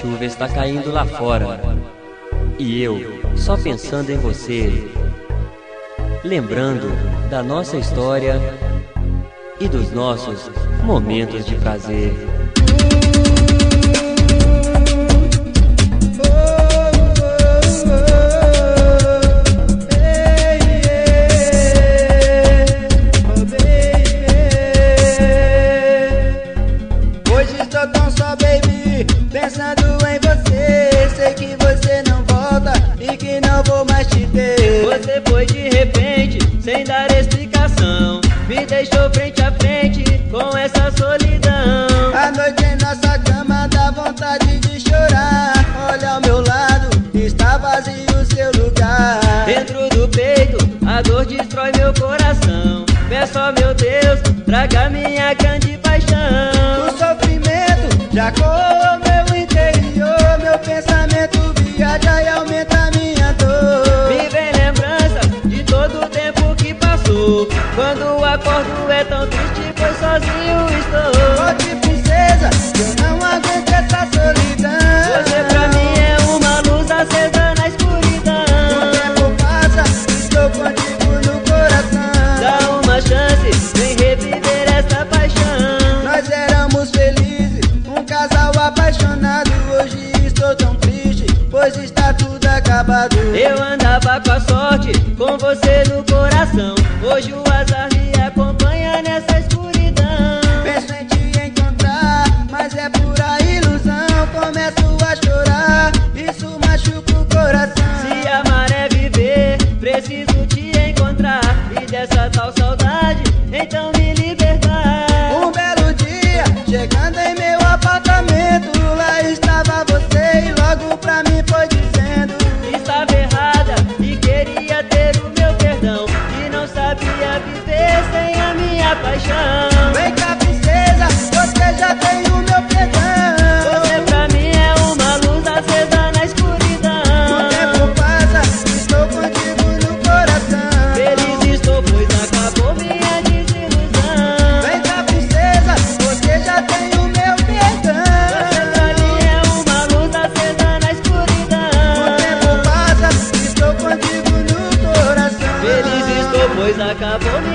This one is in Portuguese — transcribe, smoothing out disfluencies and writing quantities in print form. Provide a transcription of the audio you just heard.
chuva está caindo lá fora, e eu só pensando em você, lembrando da nossa história e dos nossos momentos de prazer. Hoje estou tão só, baby, pensando em você. Sei que você não volta e que não vou mais te ver. Você foi de repente, sem dar explicação, me deixou frente a frente com essa solidão. A noite em nossa cama dá vontade de chorar. Olha ao meu lado, está vazio o seu lugar. Dentro do peito, a dor destrói meu coração. Peço ao meu Deus, traga minha grande paixão. O sofrimento já corroeu meu interior. Meu pensamento viaja e aumenta minha dor. Me vem lembrança de todo o tempo que passou. Quando acordo é tão triste, pois sozinho estou. Volte, princesa, eu não aguento essa solidão. Você pra mim é uma luz acesa na escuridão. O tempo passa, estou contigo no coração. Dá uma chance, vem reviver essa paixão. Nós éramos felizes, um casal apaixonado. Hoje estou tão triste, pois está tudo acabado. Eu andava com a sorte, com você no coração. Hoje o azar me acompanha nessa escuridão. Penso em te encontrar, mas é pura ilusão. Começo a chorar, isso machuca o coração. Se amar é viver, preciso te encontrar. E dessa tal saudade, então me libertar. Um belo dia, chegando em meu apartamento, lá estava você e logo pra mim foi dizendo: Estava errada e queria ter o meu perdão. E não sabia viver sem a minha paixão. vem cá, princesa, você já tem o meu perdão. Você pra mim é uma luz acesa na escuridão. O tempo passa, estou contigo no coração. Feliz estou, pois acabou minha desilusão. Vem cá, princesa, você já tem o meu perdão. Você pra mim é uma luz acesa na escuridão. O tempo passa, estou contigo no coração. Feliz estou, pois acabou minha